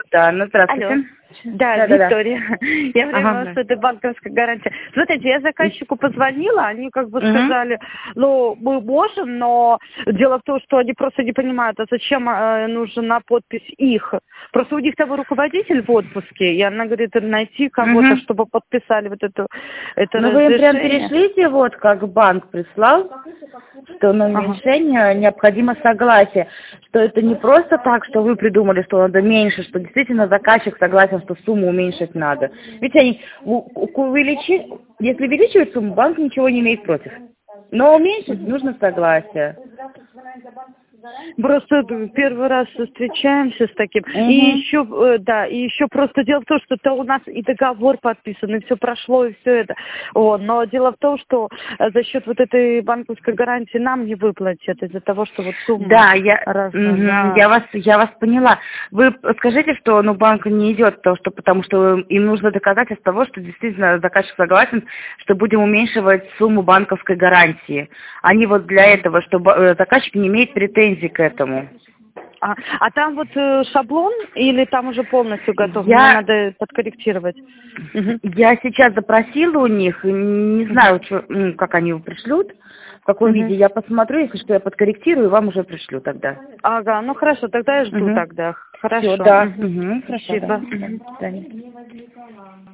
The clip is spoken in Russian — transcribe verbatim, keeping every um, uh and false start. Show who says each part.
Speaker 1: Да, ну здравствуйте.
Speaker 2: Алло. Да,
Speaker 1: Да, да, да.
Speaker 2: Виктория. Я говорила,
Speaker 1: Ага.
Speaker 2: что это банковская гарантия. Смотрите, я заказчику позвонила, они как бы
Speaker 1: Мгм.
Speaker 2: сказали, ну, мы можем, но дело в том, что они просто не понимают, а зачем э, нужна подпись их. Просто у них там руководитель в отпуске, и она говорит, найти кого-то,
Speaker 1: Мгм.
Speaker 2: чтобы подписали вот эту, это
Speaker 1: Ну вы им прям
Speaker 2: разрешение.
Speaker 1: перешлите, вот как банк прислал, что на
Speaker 2: Ага.
Speaker 1: уменьшение необходимо согласие, что это не просто так, что вы придумали, что надо меньше, что действительно заказчик согласен, что сумму уменьшить надо. Ведь они у- у- увеличи, если увеличивать сумму, банк ничего не имеет против. Но уменьшить нужно согласие.
Speaker 2: Просто первый раз встречаемся с таким. И
Speaker 1: Угу.
Speaker 2: еще, э, да, и еще просто дело в том, что это у нас и договор подписан, и все прошло, и все это. Вот. Но дело в том, что э, за счет вот этой банковской гарантии нам не выплатят из-за того, что вот сумма
Speaker 1: Да, я,
Speaker 2: разная.
Speaker 1: мгм,
Speaker 2: Да.
Speaker 1: я вас, я вас поняла. Вы скажите, что ну банк не идет, то, что потому что им нужно доказательство того, что действительно заказчик согласен, что будем уменьшивать сумму банковской гарантии. Они вот для этого, чтобы э, заказчик не имеет претензий к этому.
Speaker 2: А, а там вот э, шаблон или там уже полностью готов? Мне
Speaker 1: Я,
Speaker 2: надо подкорректировать. Мгм.
Speaker 1: я сейчас запросила у них, не
Speaker 2: Мгм.
Speaker 1: знаю, чё, ну, как они его пришлют, в каком
Speaker 2: Мгм.
Speaker 1: виде. Я посмотрю, если что, я подкорректирую, и вам уже пришлю тогда.
Speaker 2: Ага, ну хорошо, тогда я жду
Speaker 1: Угу.
Speaker 2: тогда.
Speaker 1: Все,
Speaker 2: Хорошо.
Speaker 1: да.
Speaker 2: Мгм.
Speaker 1: Угу. Хорошо, да.
Speaker 2: Спасибо.
Speaker 1: Да.
Speaker 2: Мгм.
Speaker 1: До свидания.